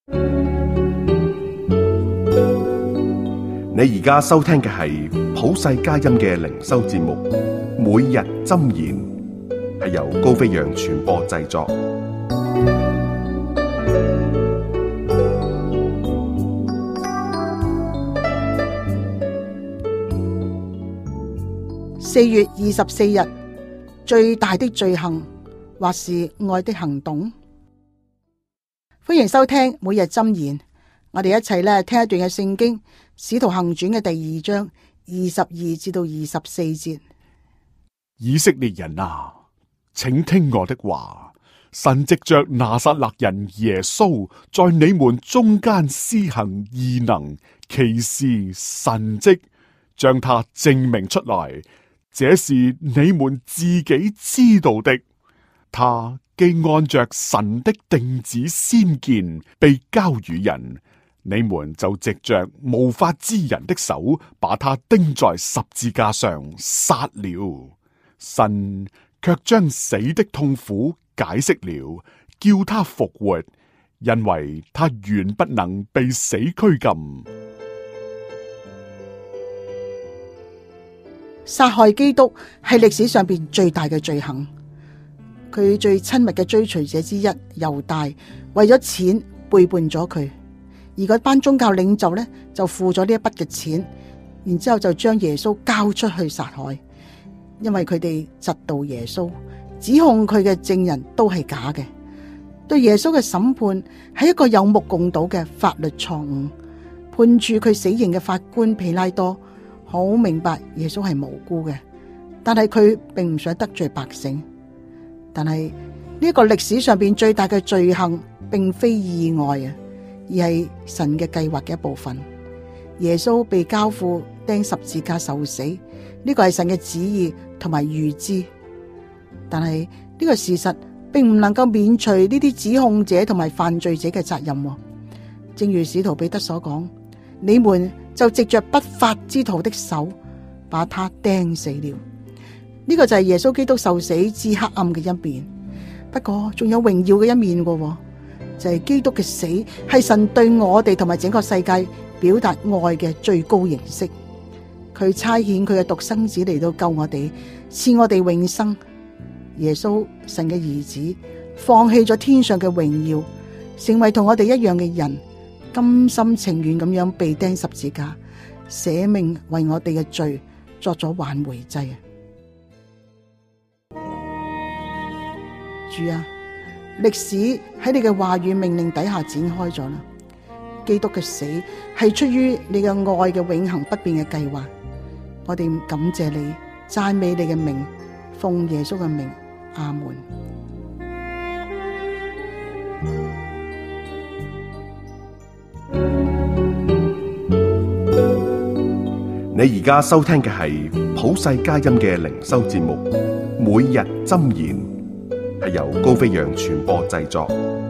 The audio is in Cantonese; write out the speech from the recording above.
你而家收聽嘅係普世佳音嘅靈修節目，每日箴言，係由高飛揚傳播製作。 4月24日，最大的罪行，或是愛的行動。歡迎收聽每日箴言，我哋一齊咧聽一段嘅聖經《使徒行傳》嘅第2章22至到24節。 以色列人啊，請聽我的話，神藉着拿撒勒人耶穌在你們中間施行異能、奇事、神蹟，將他證明出來。這是你們自己知道的。他既按着神的定旨先見被交與人，你們就藉着無法之人的手把他釘在十字架上殺了。神卻將死的痛苦解釋了，叫他復活，因為他原不能被死拘禁。 殺害基督係歷史上邊最大嘅罪行。佢最親密嘅追隨者之一猶大為咗錢背叛咗佢，而嗰班宗教領袖呢，就付咗呢一筆嘅錢，然之後就將耶穌交出去殺害，因為佢哋嫉妒耶穌，指控佢嘅證人都係假嘅。對耶穌嘅審判係一個有目共睹嘅法律錯誤。判處佢死刑嘅法官彼拉多好明白耶穌係無辜嘅，但係佢並唔想得罪百姓。但係呢一個歷史上邊最大嘅罪行，並非意外啊，而係神嘅計劃嘅一部分。耶穌被交付釘十字架受死，呢個係神嘅旨意同埋預知。但係呢個事實並唔能夠免除呢啲指控者同埋犯罪者嘅責任。正如使徒彼得所講，你們就藉着不法之徒的手把他釘死了。呢個就係耶穌基督受死至黑暗嘅一面。不過仲有榮耀嘅一面嘅，就係基督嘅死係神對我哋同埋整個世界表達愛嘅最高形式。佢差遣佢嘅獨生子嚟到救我哋，賜我哋永生。耶穌神嘅兒子放棄咗天上嘅榮耀，成為同我哋一樣嘅人，甘心情願咁樣被釘十字架，捨命為我哋嘅罪作咗挽回祭。主啊，歷史喺你嘅話語命令底下展開咗啦。基督嘅死係出於你嘅愛嘅永恆不變嘅計劃。我哋感謝你，讚美你嘅名，奉耶穌嘅名，阿門。 你而家收聽嘅係普世佳音嘅靈修節目，每日箴言，係由高飛揚傳播製作。